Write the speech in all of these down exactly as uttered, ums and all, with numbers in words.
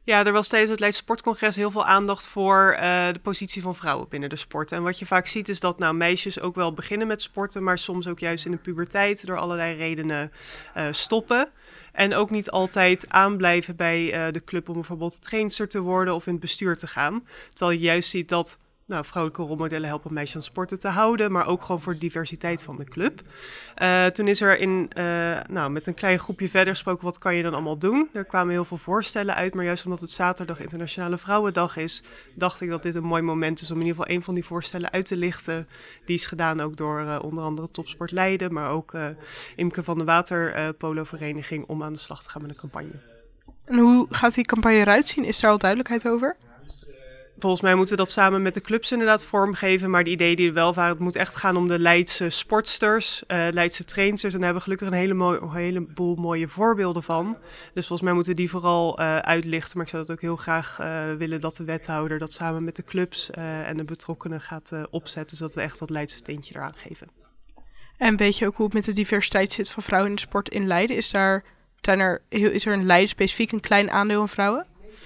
Ja, er was tijdens het Leidse Sportcongres heel veel aandacht voor uh, de positie van vrouwen binnen de sport. En wat je vaak ziet is dat nou, meisjes ook wel beginnen met sporten, maar soms ook juist in de puberteit door allerlei redenen uh, stoppen. En ook niet altijd aanblijven bij uh, de club om bijvoorbeeld trainster te worden of in het bestuur te gaan. Terwijl je juist ziet dat nou, vrouwelijke rolmodellen helpen meisjes aan sporten te houden, maar ook gewoon voor de diversiteit van de club. Uh, toen is er in, uh, nou, met een klein groepje verder gesproken, wat kan je dan allemaal doen? Er kwamen heel veel voorstellen uit, maar juist omdat het zaterdag Internationale Vrouwendag is, dacht ik dat dit een mooi moment is om in ieder geval een van die voorstellen uit te lichten. Die is gedaan ook door uh, onder andere Topsport Leiden, maar ook uh, Imke van de Waterpolo-vereniging om aan de slag te gaan met een campagne. En hoe gaat die campagne eruit zien? Is daar al duidelijkheid over? Volgens mij moeten we dat samen met de clubs inderdaad vormgeven. Maar de idee die er wel waren, het moet echt gaan om de Leidse sportsters, uh, Leidse trainsters. En daar hebben we gelukkig een hele mooi, een heleboel mooie voorbeelden van. Dus volgens mij moeten we die vooral uh, uitlichten. Maar ik zou dat ook heel graag uh, willen dat de wethouder dat samen met de clubs uh, en de betrokkenen gaat uh, opzetten. Zodat we echt dat Leidse tintje eraan geven. En weet je ook hoe het met de diversiteit zit van vrouwen in de sport in Leiden? Is, daar, zijn er, is er in Leiden specifiek een klein aandeel aan vrouwen?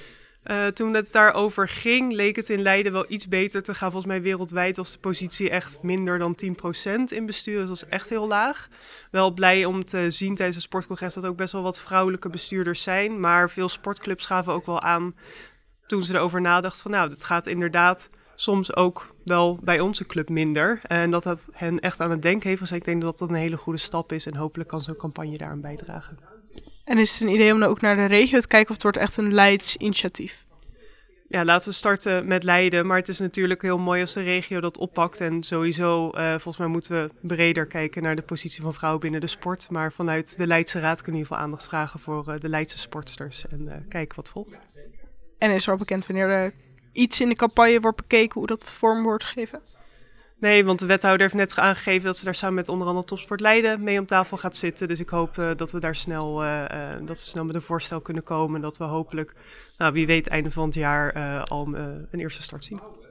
Uh, toen het daarover ging, leek het in Leiden wel iets beter te gaan. Volgens mij wereldwijd was de positie echt minder dan tien procent in bestuur. Dus dat was echt heel laag. Wel blij om te zien tijdens het sportcongres dat ook best wel wat vrouwelijke bestuurders zijn. Maar veel sportclubs gaven ook wel aan toen ze erover nadachten van nou, dat gaat inderdaad soms ook wel bij onze club minder. En dat dat hen echt aan het denken heeft gezet. Ik denk dat dat een hele goede stap is en hopelijk kan zo'n campagne daaraan bijdragen. En is het een idee om dan ook naar de regio te kijken of het wordt echt een Leids initiatief? Ja, laten we starten met Leiden. Maar het is natuurlijk heel mooi als de regio dat oppakt. En sowieso, uh, volgens mij moeten we breder kijken naar de positie van vrouwen binnen de sport. Maar vanuit de Leidse Raad kunnen we in ieder geval aandacht vragen voor uh, de Leidse sportsters. En uh, kijken wat volgt. En is er al bekend wanneer er iets in de campagne wordt bekeken, hoe dat vorm wordt gegeven? Nee, want de wethouder heeft net aangegeven dat ze daar samen met onder andere Topsport Leiden mee om tafel gaat zitten. Dus ik hoop uh, dat we daar snel, uh, uh, dat we snel met een voorstel kunnen komen. En dat we hopelijk, nou, wie weet, einde van het jaar uh, al uh, een eerste start zien.